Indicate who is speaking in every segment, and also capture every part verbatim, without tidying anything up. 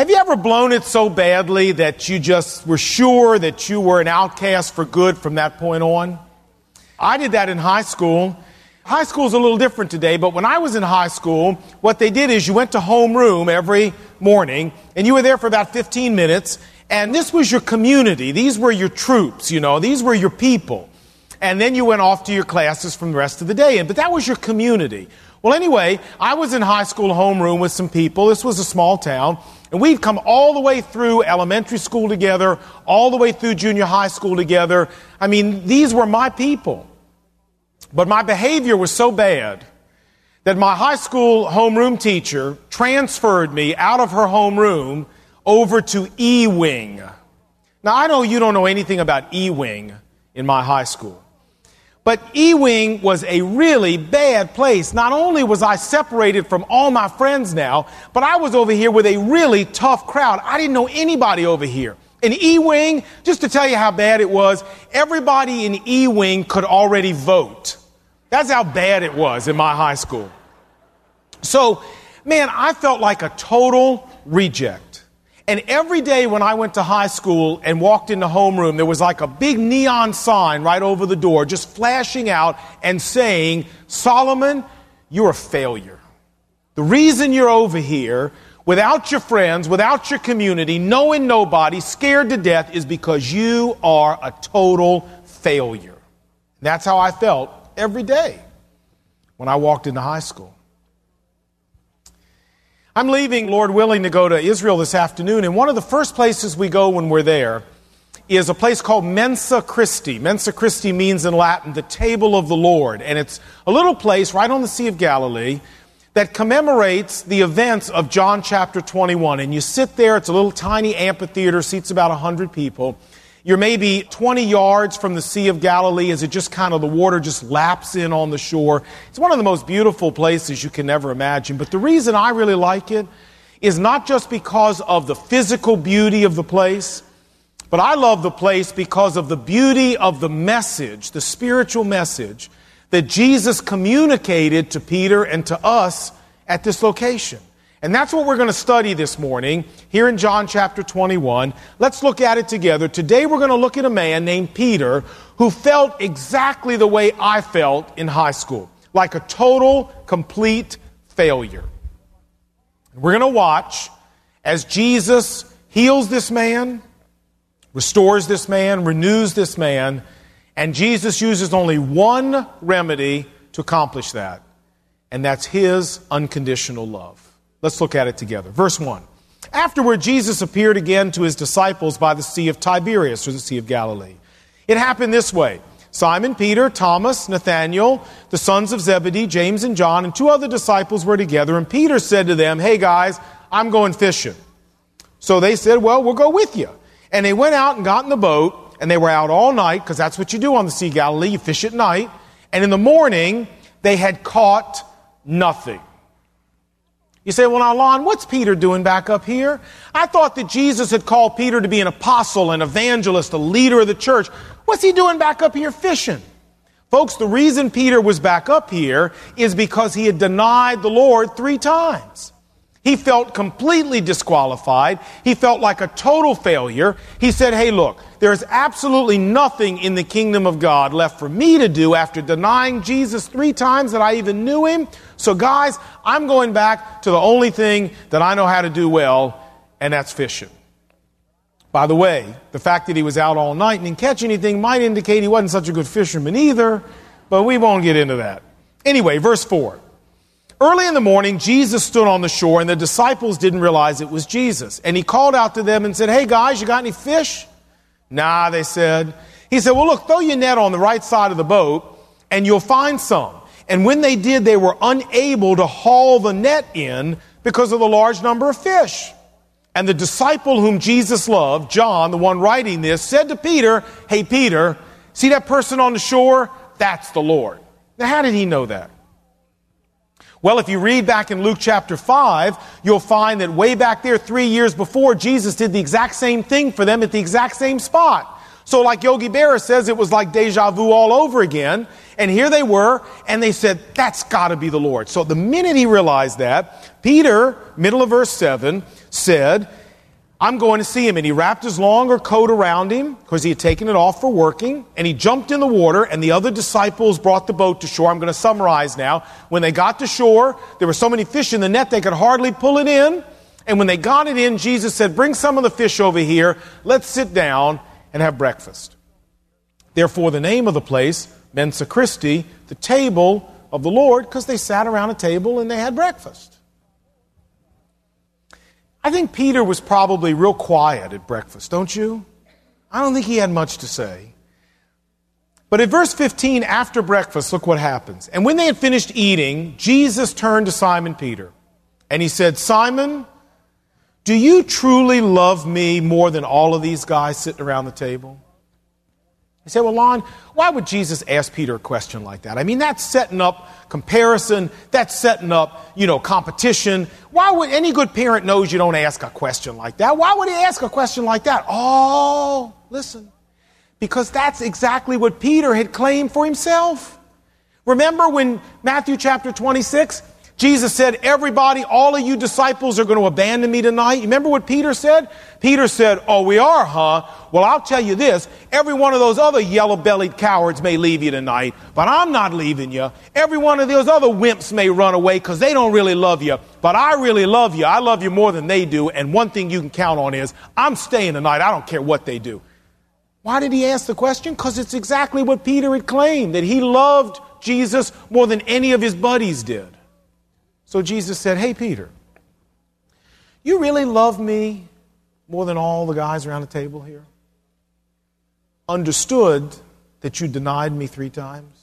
Speaker 1: Have you ever blown it so badly that you just were sure that you were an outcast for good from that point on? I did that in high school. High school is a little different today, but when I was in high school, what they did is you went to homeroom every morning, and you were there for about fifteen minutes, and this was your community. These were your troops, you know. These were your people. And then you went off to your classes from the rest of the day, but that was your community. Well, anyway, I was in high school homeroom with some people. This was a small town. And we'd come all the way through elementary school together, all the way through junior high school together. I mean, these were my people. But my behavior was so bad that my high school homeroom teacher transferred me out of her homeroom over to E-Wing. Now, I know you don't know anything about E-Wing in my high school. But E-Wing was a really bad place. Not only was I separated from all my friends now, but I was over here with a really tough crowd. I didn't know anybody over here. In E-Wing, just to tell you how bad it was, everybody in E-Wing could already vote. That's how bad it was in my high school. So, man, I felt like a total reject. And every day when I went to high school and walked into homeroom, there was like a big neon sign right over the door just flashing out and saying, Solomon, you're a failure. The reason you're over here without your friends, without your community, knowing nobody, scared to death is because you are a total failure. That's how I felt every day when I walked into high school. I'm leaving, Lord willing, to go to Israel this afternoon, and one of the first places we go when we're there is a place called Mensa Christi. Mensa Christi means in Latin, the table of the Lord, and it's a little place right on the Sea of Galilee that commemorates the events of John chapter twenty-one. And you sit there, it's a little tiny amphitheater, seats about one hundred people. You're maybe twenty yards from the Sea of Galilee as it just kind of, the water just laps in on the shore. It's one of the most beautiful places you can ever imagine. But the reason I really like it is not just because of the physical beauty of the place, but I love the place because of the beauty of the message, the spiritual message that Jesus communicated to Peter and to us at this location. And that's what we're going to study this morning here in John chapter twenty-one. Let's look at it together. Today we're going to look at a man named Peter who felt exactly the way I felt in high school, like a total, complete failure. We're going to watch as Jesus heals this man, restores this man, renews this man, and Jesus uses only one remedy to accomplish that, and that's his unconditional love. Let's look at it together. Verse one. Afterward, Jesus appeared again to his disciples by the Sea of Tiberias, or the Sea of Galilee. It happened this way. Simon Peter, Thomas, Nathanael, the sons of Zebedee, James and John, and two other disciples were together. And Peter said to them, hey guys, I'm going fishing. So they said, well, we'll go with you. And they went out and got in the boat, and they were out all night, because that's what you do on the Sea of Galilee. You fish at night. And in the morning, they had caught nothing. You say, well, now, Lon, what's Peter doing back up here? I thought that Jesus had called Peter to be an apostle, an evangelist, a leader of the church. What's he doing back up here fishing? Folks, the reason Peter was back up here is because he had denied the Lord three times. He felt completely disqualified. He felt like a total failure. He said, hey, look, there's absolutely nothing in the kingdom of God left for me to do after denying Jesus three times that I even knew him. So guys, I'm going back to the only thing that I know how to do well, and that's fishing. By the way, the fact that he was out all night and didn't catch anything might indicate he wasn't such a good fisherman either, but we won't get into that. Anyway, verse four. Early in the morning, Jesus stood on the shore, and the disciples didn't realize it was Jesus. And he called out to them and said, hey guys, you got any fish? Nah, they said. He said, well, look, throw your net on the right side of the boat, and you'll find some. And when they did, they were unable to haul the net in because of the large number of fish. And the disciple whom Jesus loved, John, the one writing this, said to Peter, hey, Peter, see that person on the shore? That's the Lord. Now, how did he know that? Well, if you read back in Luke chapter five, you'll find that way back there three years before, Jesus did the exact same thing for them at the exact same spot. So like Yogi Berra says, it was like deja vu all over again. And here they were, and they said, that's got to be the Lord. So the minute he realized that, Peter, middle of verse seven, said, I'm going to see him. And he wrapped his longer coat around him because he had taken it off for working. And he jumped in the water, and the other disciples brought the boat to shore. I'm going to summarize now. When they got to shore, there were so many fish in the net they could hardly pull it in. And when they got it in, Jesus said, bring some of the fish over here. Let's sit down and have breakfast. Therefore, the name of the place, Mensa Christi, the table of the Lord, because they sat around a table and they had breakfast. I think Peter was probably real quiet at breakfast, don't you? I don't think he had much to say. But at verse fifteen, after breakfast, look what happens. And when they had finished eating, Jesus turned to Simon Peter, and he said, Simon, do you truly love me more than all of these guys sitting around the table? You say, well, Lon, why would Jesus ask Peter a question like that? I mean, that's setting up comparison. That's setting up, you know, competition. Why would any good parent knows you don't ask a question like that? Why would he ask a question like that? Oh, listen, because that's exactly what Peter had claimed for himself. Remember when Matthew chapter twenty-six, Jesus said, everybody, all of you disciples are going to abandon me tonight. You remember what Peter said? Peter said, oh, we are, huh? Well, I'll tell you this. Every one of those other yellow-bellied cowards may leave you tonight, but I'm not leaving you. Every one of those other wimps may run away because they don't really love you, but I really love you. I love you more than they do, and one thing you can count on is I'm staying tonight. I don't care what they do. Why did he ask the question? Because it's exactly what Peter had claimed, that he loved Jesus more than any of his buddies did. So Jesus said, hey, Peter, you really love me more than all the guys around the table here? Understood that you denied me three times?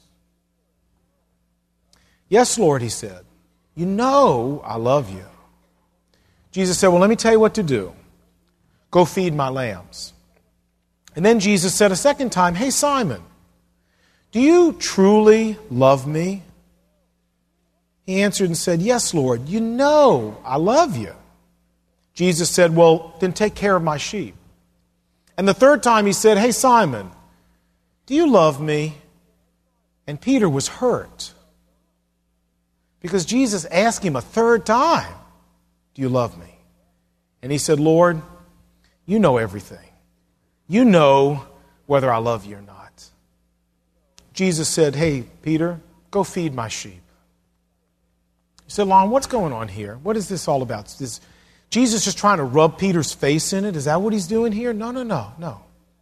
Speaker 1: Yes, Lord, he said. You know I love you. Jesus said, well, let me tell you what to do. Go feed my lambs. And then Jesus said a second time, hey, Simon, do you truly love me? He answered and said, yes, Lord, you know I love you. Jesus said, well, then take care of my sheep. And the third time he said, hey, Simon, do you love me? And Peter was hurt because Jesus asked him a third time, do you love me? And he said, Lord, you know everything. You know whether I love you or not. Jesus said, hey, Peter, go feed my sheep. You said, Lon, what's going on here? What is this all about? Is Jesus just trying to rub Peter's face in it? Is that what he's doing here? No, no, no, no.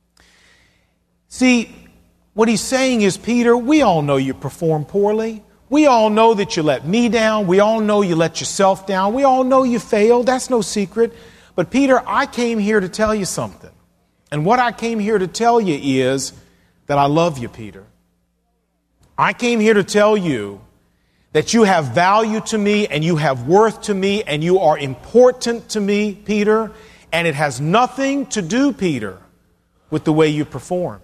Speaker 1: See, what he's saying is, Peter, we all know you perform poorly. We all know that you let me down. We all know you let yourself down. We all know you failed. That's no secret. But Peter, I came here to tell you something. And what I came here to tell you is that I love you, Peter. I came here to tell you that you have value to me and you have worth to me and you are important to me, Peter, and it has nothing to do, Peter, with the way you performed.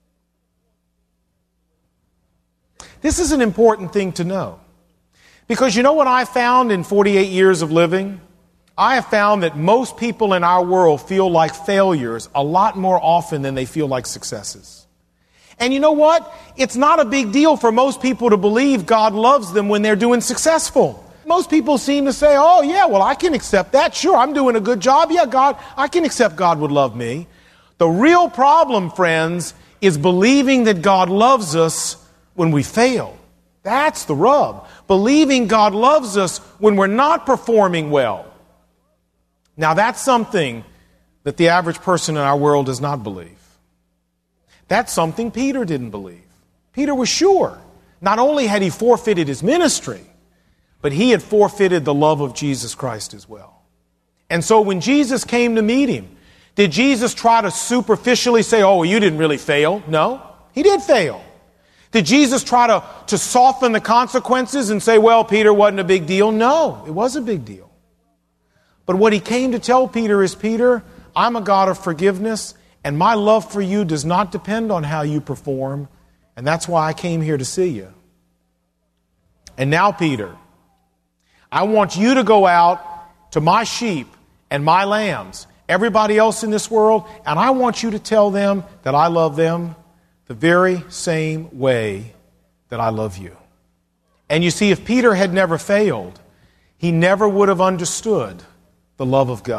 Speaker 1: This is an important thing to know. Because you know what I found in forty-eight years of living? I have found that most people in our world feel like failures a lot more often than they feel like successes. And you know what? It's not a big deal for most people to believe God loves them when they're doing successful. Most people seem to say, oh, yeah, well, I can accept that. Sure, I'm doing a good job. Yeah, God, I can accept God would love me. The real problem, friends, is believing that God loves us when we fail. That's the rub. Believing God loves us when we're not performing well. Now, that's something that the average person in our world does not believe. That's something Peter didn't believe. Peter was sure. Not only had he forfeited his ministry, but he had forfeited the love of Jesus Christ as well. And so when Jesus came to meet him, did Jesus try to superficially say, oh, you didn't really fail? No, he did fail. Did Jesus try to, to soften the consequences and say, well, Peter, wasn't a big deal? No, it was a big deal. But what he came to tell Peter is, Peter, I'm a God of forgiveness, and my love for you does not depend on how you perform, and that's why I came here to see you. And now, Peter, I want you to go out to my sheep and my lambs, everybody else in this world, and I want you to tell them that I love them the very same way that I love you. And you see, if Peter had never failed, he never would have understood the love of God.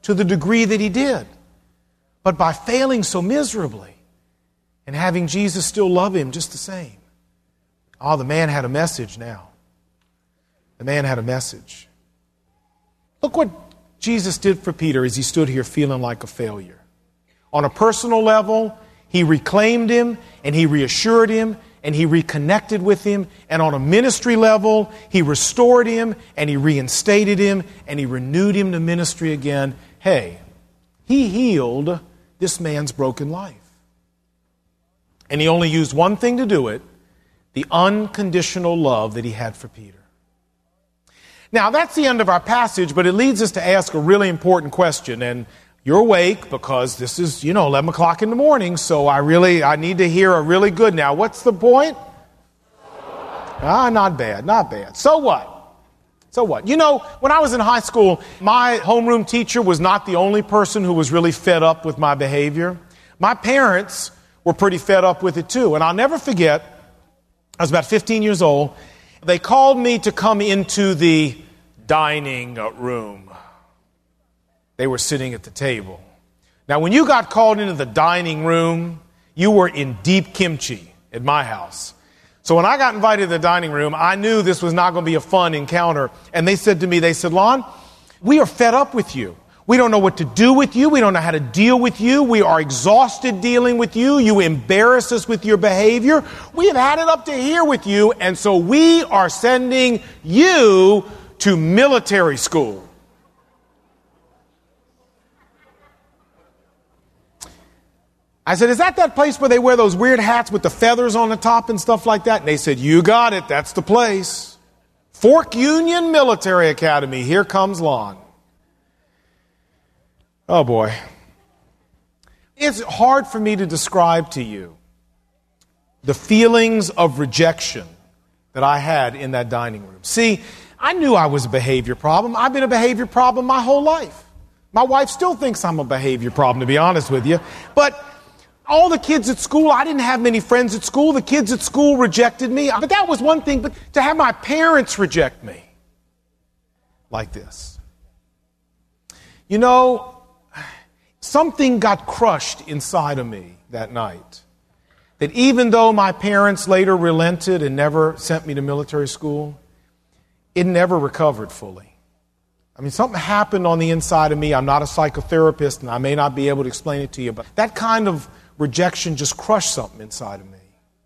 Speaker 1: to the degree that he did, but by failing so miserably and having Jesus still love him just the same. Oh, the man had a message now. The man had a message. Look what Jesus did for Peter as he stood here feeling like a failure. On a personal level, he reclaimed him and he reassured him and he reconnected with him. And on a ministry level, he restored him and he reinstated him and he renewed him to ministry again. Hey, he healed this man's broken life. And he only used one thing to do it, the unconditional love that he had for Peter. Now, that's the end of our passage, but it leads us to ask a really important question. And you're awake because this is, you know, eleven o'clock in the morning, so I really, I need to hear a really good now. What's the point? Ah, not bad, not bad. So what? So what? You know, when I was in high school, my homeroom teacher was not the only person who was really fed up with my behavior. My parents were pretty fed up with it too. And I'll never forget, I was about fifteen years old. They called me to come into the dining room. They were sitting at the table. Now, when you got called into the dining room, you were in deep kimchi at my house. So when I got invited to the dining room, I knew this was not going to be a fun encounter. And they said to me, they said, Lon, we are fed up with you. We don't know what to do with you. We don't know how to deal with you. We are exhausted dealing with you. You embarrass us with your behavior. We have had it up to here with you. And so we are sending you to military school. I said, is that that place where they wear those weird hats with the feathers on the top and stuff like that? And they said, you got it. That's the place. Fork Union Military Academy. Here comes Lon. Oh boy. It's hard for me to describe to you the feelings of rejection that I had in that dining room. See, I knew I was a behavior problem. I've been a behavior problem my whole life. My wife still thinks I'm a behavior problem, to be honest with you. But all the kids at school, I didn't have many friends at school. The kids at school rejected me. But that was one thing. But to have my parents reject me like this. You know, something got crushed inside of me that night. That even though my parents later relented and never sent me to military school, it never recovered fully. I mean, something happened on the inside of me. I'm not a psychotherapist, and I may not be able to explain it to you, but that kind of rejection just crushed something inside of me.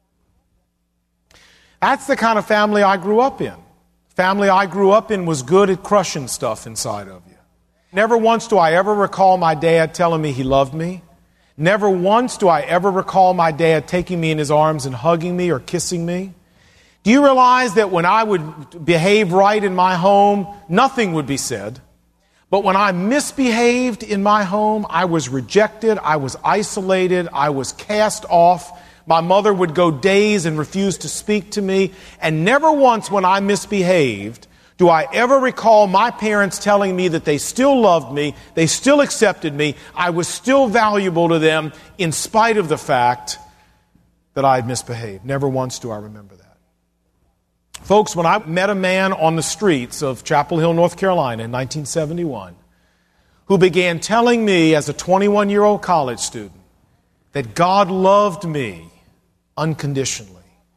Speaker 1: That's the kind of family I grew up in. Family I grew up in was good at crushing stuff inside of you. Never once do I ever recall my dad telling me he loved me. Never once do I ever recall my dad taking me in his arms and hugging me or kissing me. Do you realize that when I would behave right in my home, nothing would be said? But when I misbehaved in my home, I was rejected, I was isolated, I was cast off. My mother would go days and refuse to speak to me. And never once when I misbehaved do I ever recall my parents telling me that they still loved me, they still accepted me, I was still valuable to them in spite of the fact that I had misbehaved. Never once do I remember that. Folks, when I met a man on the streets of Chapel Hill, North Carolina in nineteen seventy-one, who began telling me as a twenty-one-year-old college student that God loved me unconditionally,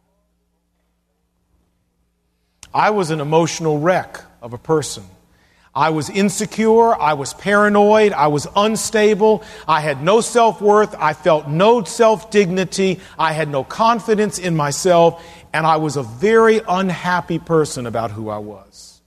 Speaker 1: I was an emotional wreck of a person. I was insecure, I was paranoid, I was unstable, I had no self-worth, I felt no self-dignity, I had no confidence in myself, and I was a very unhappy person about who I was.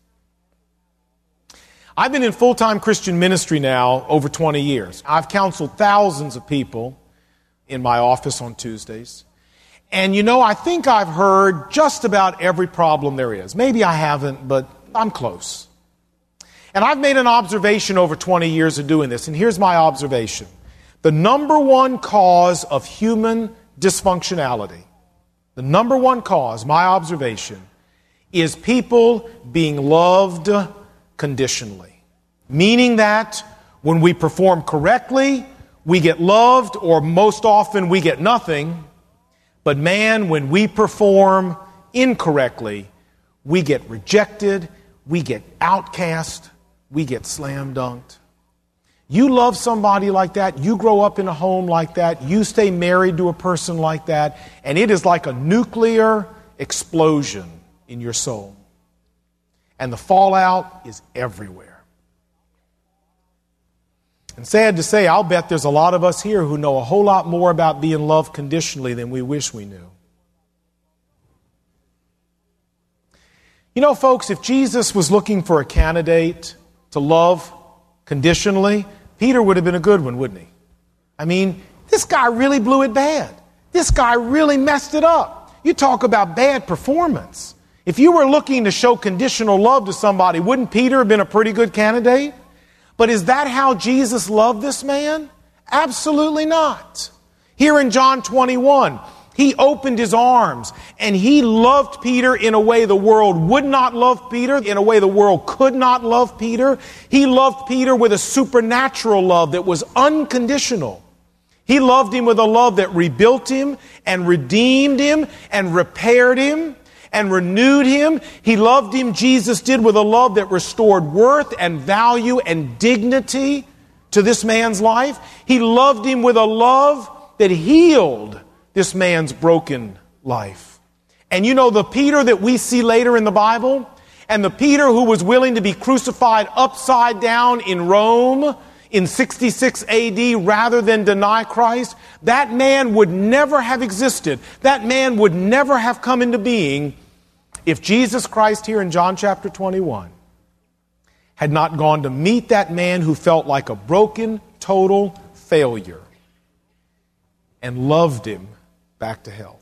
Speaker 1: I've been in full-time Christian ministry now over twenty years. I've counseled thousands of people in my office on Tuesdays. And you know, I think I've heard just about every problem there is. Maybe I haven't, but I'm close. And I've made an observation over twenty years of doing this, and here's my observation. The number one cause of human dysfunctionality, the number one cause, my observation, is people being loved conditionally. Meaning that when we perform correctly, we get loved, or most often we get nothing. But man, when we perform incorrectly, we get rejected, we get outcast, we get slam dunked. You love somebody like that, you grow up in a home like that, you stay married to a person like that, and it is like a nuclear explosion in your soul. And the fallout is everywhere. And sad to say, I'll bet there's a lot of us here who know a whole lot more about being loved conditionally than we wish we knew. You know, folks, if Jesus was looking for a candidate to love conditionally, Peter would have been a good one, wouldn't he? I mean, this guy really blew it bad. This guy really messed it up. You talk about bad performance. If you were looking to show conditional love to somebody, wouldn't Peter have been a pretty good candidate? But is that how Jesus loved this man? Absolutely not. Here in John twenty-one, he opened his arms and he loved Peter in a way the world would not love Peter, in a way the world could not love Peter. He loved Peter with a supernatural love that was unconditional. He loved him with a love that rebuilt him and redeemed him and repaired him and renewed him. He loved him, Jesus did, with a love that restored worth and value and dignity to this man's life. He loved him with a love that healed this man's broken life. And you know, the Peter that we see later in the Bible, and the Peter who was willing to be crucified upside down in Rome in sixty-six A D rather than deny Christ, that man would never have existed. That man would never have come into being if Jesus Christ here in John chapter twenty-one had not gone to meet that man who felt like a broken, total failure and loved him back to health.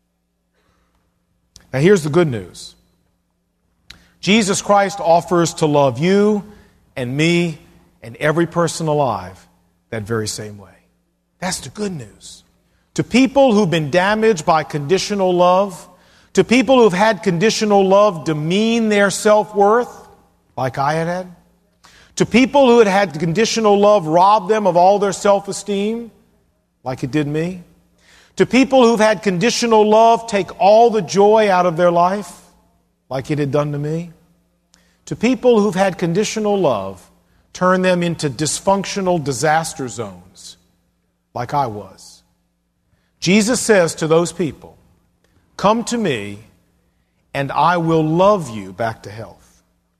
Speaker 1: Now here's the good news. Jesus Christ offers to love you and me and every person alive that very same way. That's the good news. To people who've been damaged by conditional love, to people who've had conditional love demean their self-worth, like I had had, to people who had had conditional love rob them of all their self-esteem, like it did me, to people who've had conditional love take all the joy out of their life, like it had done to me, to people who've had conditional love turn them into dysfunctional disaster zones, like I was. Jesus says to those people, "Come to me, and I will love you back to health."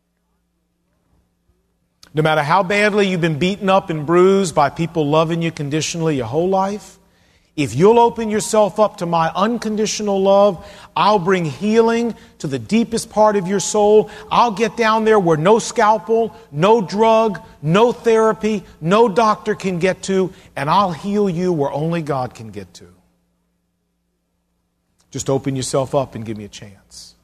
Speaker 1: No matter how badly you've been beaten up and bruised by people loving you conditionally your whole life, if you'll open yourself up to my unconditional love, I'll bring healing to the deepest part of your soul. I'll get down there where no scalpel, no drug, no therapy, no doctor can get to, and I'll heal you where only God can get to. Just open yourself up and give me a chance.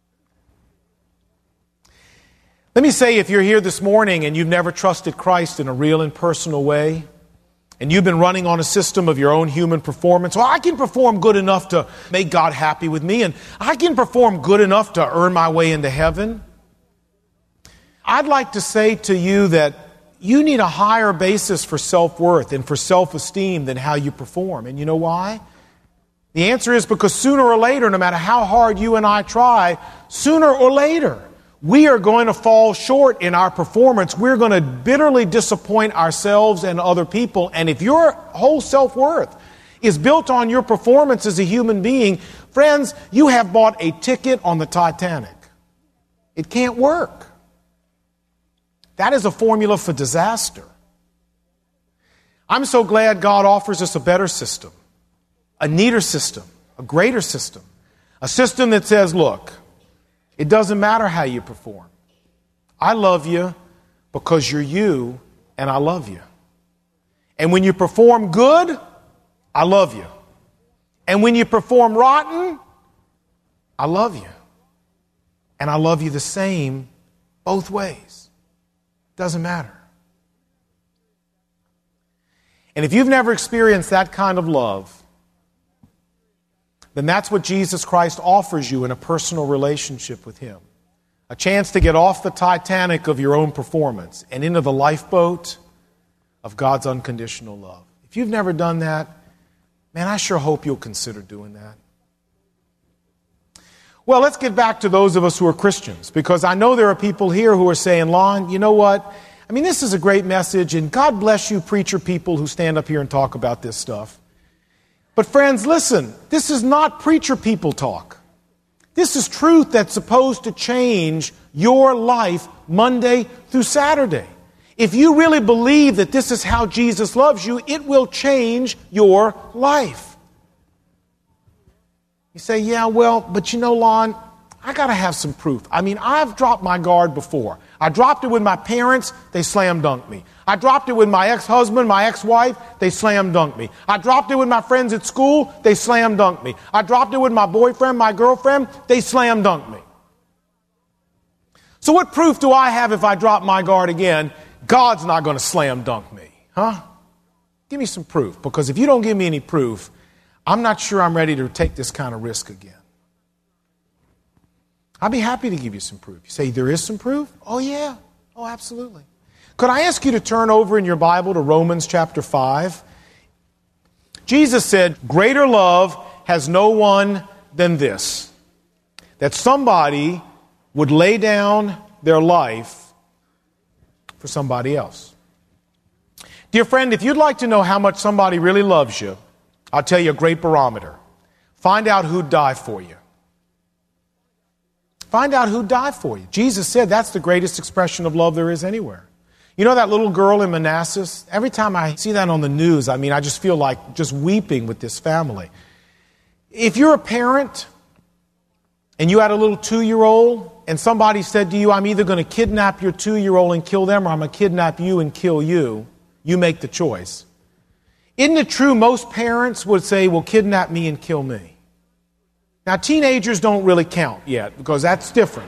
Speaker 1: Let me say, if you're here this morning and you've never trusted Christ in a real and personal way, and you've been running on a system of your own human performance, well, I can perform good enough to make God happy with me, and I can perform good enough to earn my way into heaven. I'd like to say to you that you need a higher basis for self-worth and for self-esteem than how you perform. And you know why? The answer is because sooner or later, no matter how hard you and I try, sooner or later, we are going to fall short in our performance. We're going to bitterly disappoint ourselves and other people. And if your whole self-worth is built on your performance as a human being, friends, you have bought a ticket on the Titanic. It can't work. That is a formula for disaster. I'm so glad God offers us a better system, a neater system, a greater system, a system that says, look, it doesn't matter how you perform. I love you because you're you, and I love you. And when you perform good, I love you. And when you perform rotten, I love you. And I love you the same both ways. Doesn't matter. And if you've never experienced that kind of love, then that's what Jesus Christ offers you in a personal relationship with Him. A chance to get off the Titanic of your own performance and into the lifeboat of God's unconditional love. If you've never done that, man, I sure hope you'll consider doing that. Well, let's get back to those of us who are Christians, because I know there are people here who are saying, Lon, you know what? I mean, this is a great message, and God bless you preacher people who stand up here and talk about this stuff. But friends, listen, this is not preacher people talk. This is truth that's supposed to change your life Monday through Saturday. If you really believe that this is how Jesus loves you, it will change your life. You say, yeah, well, but you know, Lon, I got to have some proof. I mean, I've dropped my guard before. I dropped it with my parents, they slam dunked me. I dropped it with my ex-husband, my ex-wife, they slam dunked me. I dropped it with my friends at school, they slam dunked me. I dropped it with my boyfriend, my girlfriend, they slam dunked me. So what proof do I have if I drop my guard again? God's not going to slam dunk me, huh? Give me some proof, because if you don't give me any proof, I'm not sure I'm ready to take this kind of risk again. I'd be happy to give you some proof. You say, there is some proof? Oh, yeah. Oh, absolutely. Could I ask you to turn over in your Bible to Romans chapter five? Jesus said, greater love has no one than this, that somebody would lay down their life for somebody else. Dear friend, if you'd like to know how much somebody really loves you, I'll tell you a great barometer. Find out who'd die for you. Find out who died for you. Jesus said that's the greatest expression of love there is anywhere. You know that little girl in Manassas? Every time I see that on the news, I mean, I just feel like just weeping with this family. If you're a parent and you had a little two-year-old and somebody said to you, I'm either going to kidnap your two-year-old and kill them or I'm going to kidnap you and kill you, you make the choice. Isn't it true most parents would say, well, kidnap me and kill me? Now, teenagers don't really count yet because that's different.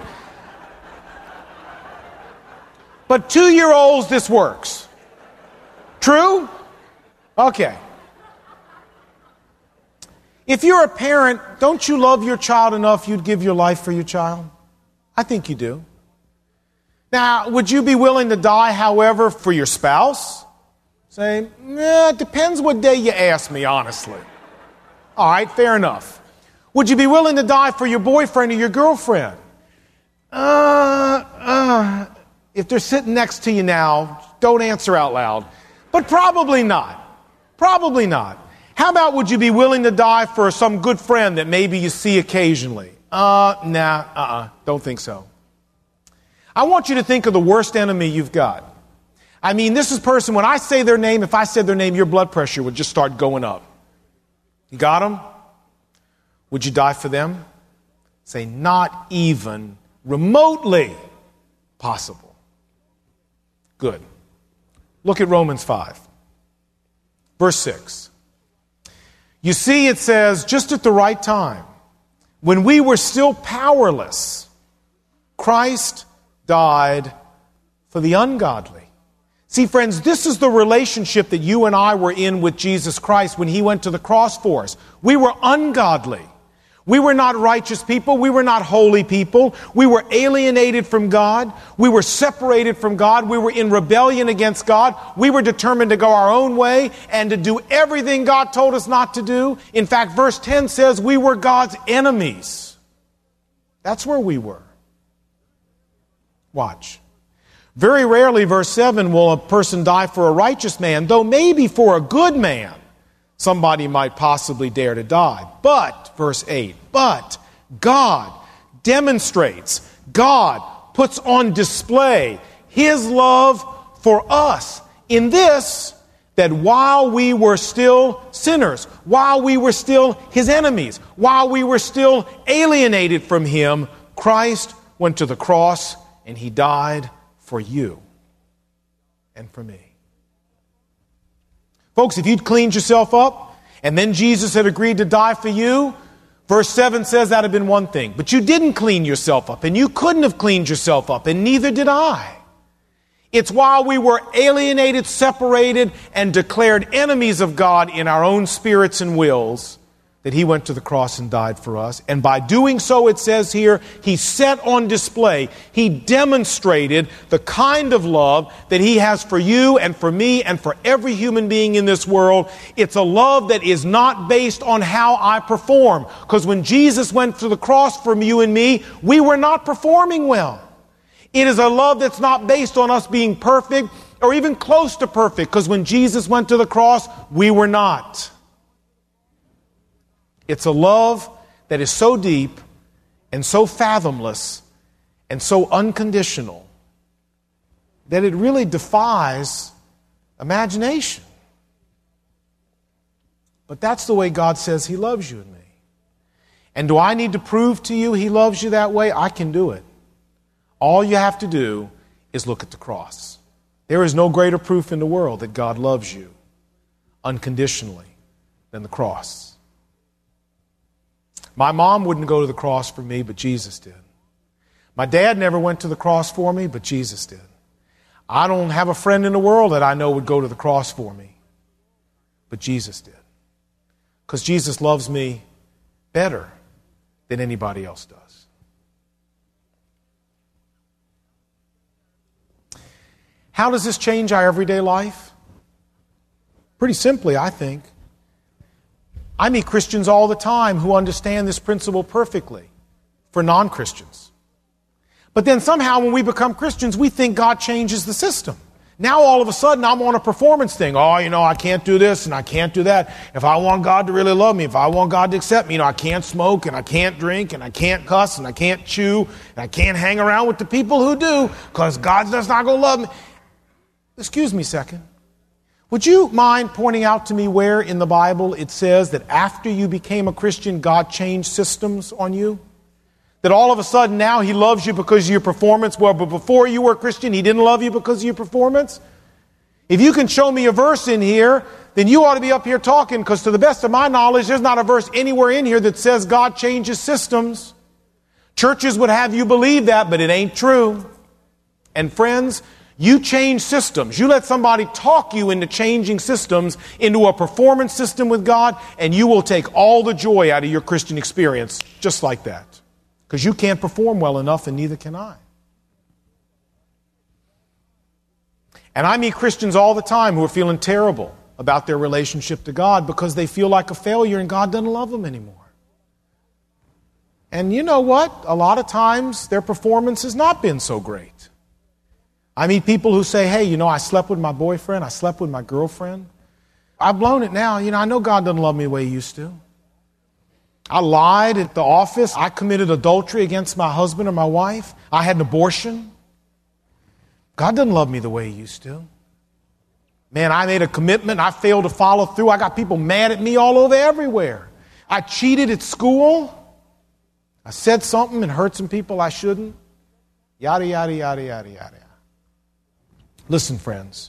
Speaker 1: But two-year-olds, this works. True? Okay. If you're a parent, don't you love your child enough you'd give your life for your child? I think you do. Now, would you be willing to die, however, for your spouse? Say, eh, it depends what day you ask me, honestly. All right, fair enough. Would you be willing to die for your boyfriend or your girlfriend? Uh, uh, if they're sitting next to you now, don't answer out loud. But probably not. Probably not. How about would you be willing to die for some good friend that maybe you see occasionally? Uh, nah, uh-uh, don't think so. I want you to think of the worst enemy you've got. I mean, this is a person, when I say their name, if I said their name, your blood pressure would just start going up. You got them? Would you die for them? Say, not even remotely possible. Good. Look at Romans five, verse six. You see, it says, just at the right time, when we were still powerless, Christ died for the ungodly. See, friends, this is the relationship that you and I were in with Jesus Christ when He went to the cross for us. We were ungodly. We were not righteous people. We were not holy people. We were alienated from God. We were separated from God. We were in rebellion against God. We were determined to go our own way and to do everything God told us not to do. In fact, verse ten says we were God's enemies. That's where we were. Watch. Very rarely, verse seven, will a person die for a righteous man, though maybe for a good man somebody might possibly dare to die. But, verse eight, but God demonstrates, God puts on display His love for us in this, that while we were still sinners, while we were still His enemies, while we were still alienated from Him, Christ went to the cross and He died for you and for me. Folks, if you'd cleaned yourself up and then Jesus had agreed to die for you, verse seven says that had been one thing. But you didn't clean yourself up, and you couldn't have cleaned yourself up, and neither did I. It's while we were alienated, separated, and declared enemies of God in our own spirits and wills that He went to the cross and died for us. And by doing so, it says here, He set on display, He demonstrated the kind of love that He has for you and for me and for every human being in this world. It's a love that is not based on how I perform. Because when Jesus went to the cross for you and me, we were not performing well. It is a love that's not based on us being perfect or even close to perfect, because when Jesus went to the cross, we were not. It's a love that is so deep and so fathomless and so unconditional that it really defies imagination. But that's the way God says He loves you and me. And do I need to prove to you He loves you that way? I can do it. All you have to do is look at the cross. There is no greater proof in the world that God loves you unconditionally than the cross. My mom wouldn't go to the cross for me, but Jesus did. My dad never went to the cross for me, but Jesus did. I don't have a friend in the world that I know would go to the cross for me, but Jesus did. Because Jesus loves me better than anybody else does. How does this change our everyday life? Pretty simply, I think. I meet Christians all the time who understand this principle perfectly for non-Christians. But then somehow when we become Christians, we think God changes the system. Now all of a sudden I'm on a performance thing. Oh, you know, I can't do this and I can't do that. If I want God to really love me, if I want God to accept me, you know, I can't smoke and I can't drink and I can't cuss and I can't chew and I can't hang around with the people who do because God's just not going to love me. Excuse me a second. Would you mind pointing out to me where in the Bible it says that after you became a Christian, God changed systems on you? That all of a sudden now He loves you because of your performance? Well, but before you were a Christian, He didn't love you because of your performance? If you can show me a verse in here, then you ought to be up here talking, because to the best of my knowledge, there's not a verse anywhere in here that says God changes systems. Churches would have you believe that, but it ain't true. And friends, you change systems. You let somebody talk you into changing systems into a performance system with God, and you will take all the joy out of your Christian experience just like that. Because you can't perform well enough, and neither can I. And I meet Christians all the time who are feeling terrible about their relationship to God because they feel like a failure and God doesn't love them anymore. And you know what? A lot of times their performance has not been so great. I meet people who say, hey, you know, I slept with my boyfriend, I slept with my girlfriend. I've blown it now. You know, I know God doesn't love me the way He used to. I lied at the office. I committed adultery against my husband or my wife. I had an abortion. God doesn't love me the way He used to. Man, I made a commitment. I failed to follow through. I got people mad at me all over everywhere. I cheated at school. I said something and hurt some people I shouldn't. Yada, yada, yada, yada, yada. Listen, friends.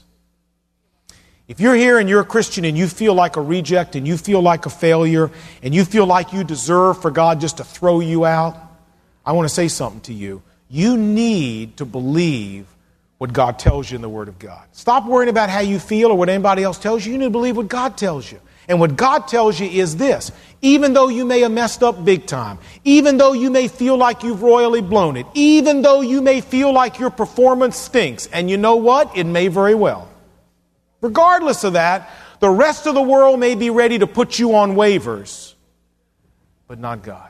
Speaker 1: If you're here and you're a Christian and you feel like a reject and you feel like a failure and you feel like you deserve for God just to throw you out, I want to say something to you. You need to believe what God tells you in the Word of God. Stop worrying about how you feel or what anybody else tells you. You need to believe what God tells you. And what God tells you is this: even though you may have messed up big time, even though you may feel like you've royally blown it, even though you may feel like your performance stinks, and you know what? It may very well. Regardless of that, the rest of the world may be ready to put you on waivers, but not God.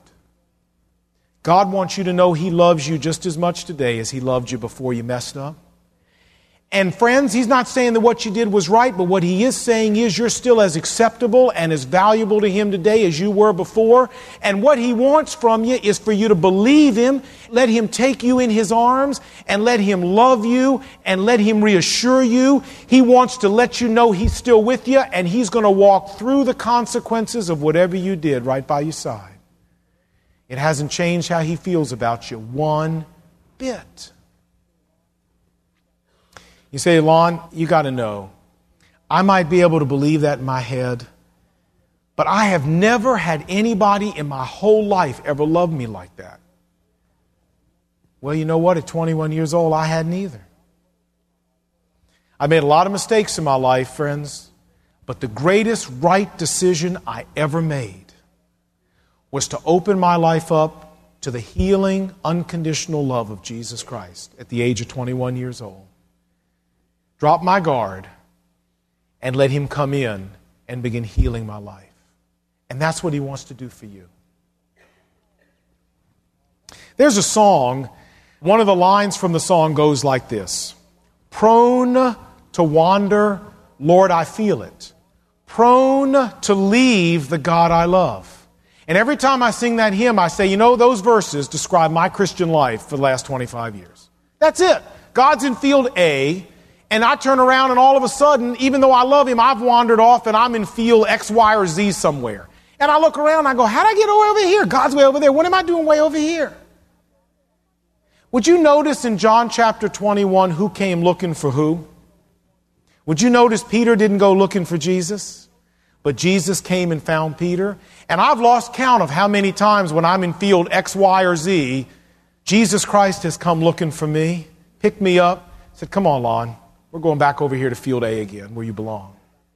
Speaker 1: God wants you to know He loves you just as much today as He loved you before you messed up. And friends, He's not saying that what you did was right, but what He is saying is you're still as acceptable and as valuable to Him today as you were before. And what He wants from you is for you to believe Him, let Him take you in His arms, and let Him love you, and let Him reassure you. He wants to let you know He's still with you, and He's going to walk through the consequences of whatever you did right by your side. It hasn't changed how He feels about you one bit. You say, Lon, you got to know, I might be able to believe that in my head, but I have never had anybody in my whole life ever love me like that. Well, you know what? At twenty-one years old, I hadn't either. I made a lot of mistakes in my life, friends, but the greatest right decision I ever made was to open my life up to the healing, unconditional love of Jesus Christ at the age of twenty-one years old. Drop my guard and let Him come in and begin healing my life. And that's what He wants to do for you. There's a song One of the lines from the song goes like this: prone to wander, Lord, I feel it. Prone to leave the God I love. And every time I sing that hymn, I say, you know, those verses describe my Christian life for the last twenty-five years. That's it. God's in field A, and I turn around and all of a sudden, even though I love him, I've wandered off and I'm in field X, Y, or Z somewhere. And I look around and I go, how'd I get way over here? God's way over there. What am I doing way over here? Would you notice in John chapter twenty-one who came looking for who? Would you notice Peter didn't go looking for Jesus, but Jesus came and found Peter? And I've lost count of how many times when I'm in field X, Y, or Z, Jesus Christ has come looking for me, picked me up, said, come on, Lon, we're going back over here to field A again, where you belong.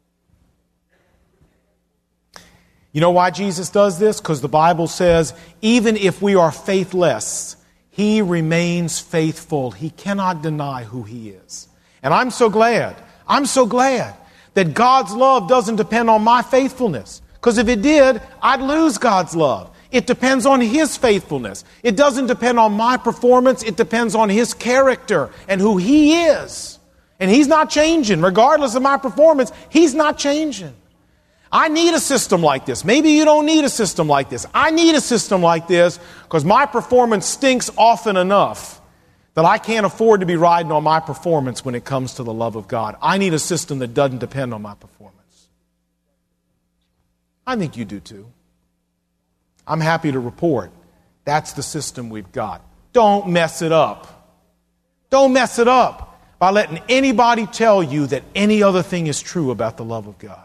Speaker 1: You know why Jesus does this? Because the Bible says, even if we are faithless, he remains faithful. He cannot deny who he is. And I'm so glad, I'm so glad that God's love doesn't depend on my faithfulness. Because if it did, I'd lose God's love. It depends on his faithfulness. It doesn't depend on my performance. It depends on his character and who he is. And he's not changing. Regardless of my performance, he's not changing. I need a system like this. Maybe you don't need a system like this. I need a system like this because my performance stinks often enough that I can't afford to be riding on my performance when it comes to the love of God. I need a system that doesn't depend on my performance. I think you do too. I'm happy to report that's the system we've got. Don't mess it up. Don't mess it up by letting anybody tell you that any other thing is true about the love of God.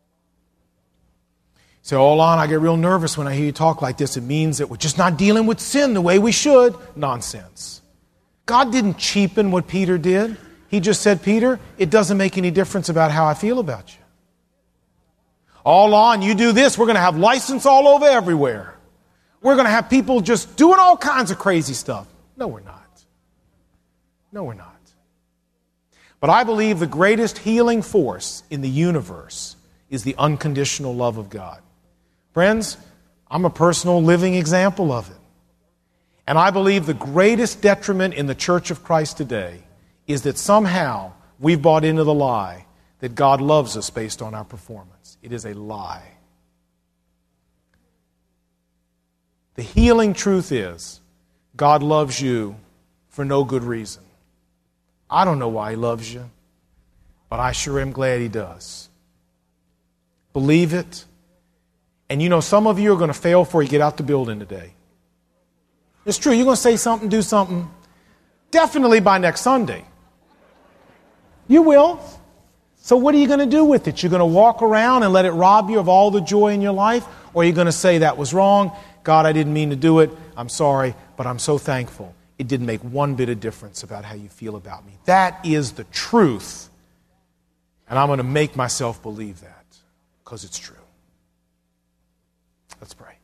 Speaker 1: So, hold on, I get real nervous when I hear you talk like this. It means that we're just not dealing with sin the way we should. Nonsense. God didn't cheapen what Peter did. He just said, Peter, it doesn't make any difference about how I feel about you. All on, you do this, we're going to have license all over everywhere. We're going to have people just doing all kinds of crazy stuff. No, we're not. No, we're not. But I believe the greatest healing force in the universe is the unconditional love of God. Friends, I'm a personal living example of it. And I believe the greatest detriment in the Church of Christ today is that somehow we've bought into the lie that God loves us based on our performance. It is a lie. The healing truth is God loves you for no good reason. I don't know why he loves you, but I sure am glad he does. Believe it. And you know, some of you are going to fail before you get out the building today. It's true. You're going to say something, do something. Definitely by next Sunday. You will. So what are you going to do with it? You're going to walk around and let it rob you of all the joy in your life? Or are you going to say, that was wrong? God, I didn't mean to do it. I'm sorry, but I'm so thankful. It didn't make one bit of difference about how you feel about me. That is the truth. And I'm going to make myself believe that because it's true. Let's pray.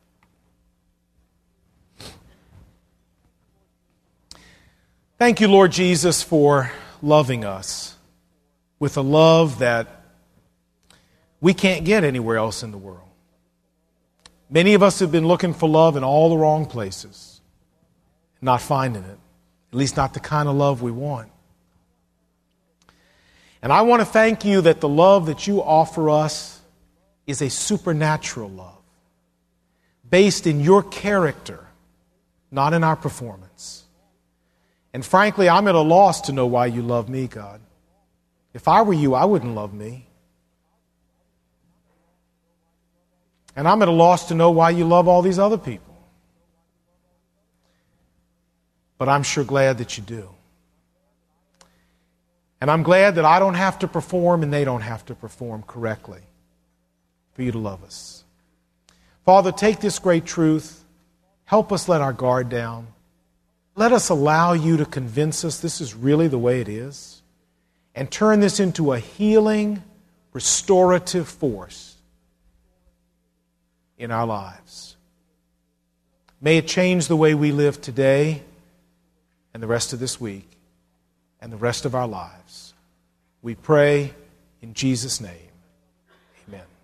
Speaker 1: Thank you, Lord Jesus, for loving us with a love that we can't get anywhere else in the world. Many of us have been looking for love in all the wrong places, not finding it, at least not the kind of love we want. And I want to thank you that the love that you offer us is a supernatural love, based in your character, not in our performance. And frankly, I'm at a loss to know why you love me, God. If I were you, I wouldn't love me. And I'm at a loss to know why you love all these other people. But I'm sure glad that you do. And I'm glad that I don't have to perform and they don't have to perform correctly for you to love us. Father, take this great truth. Help us let our guard down. Let us allow you to convince us this is really the way it is. And turn this into a healing, restorative force in our lives. May it change the way we live today and the rest of this week and the rest of our lives. We pray in Jesus' name. Amen.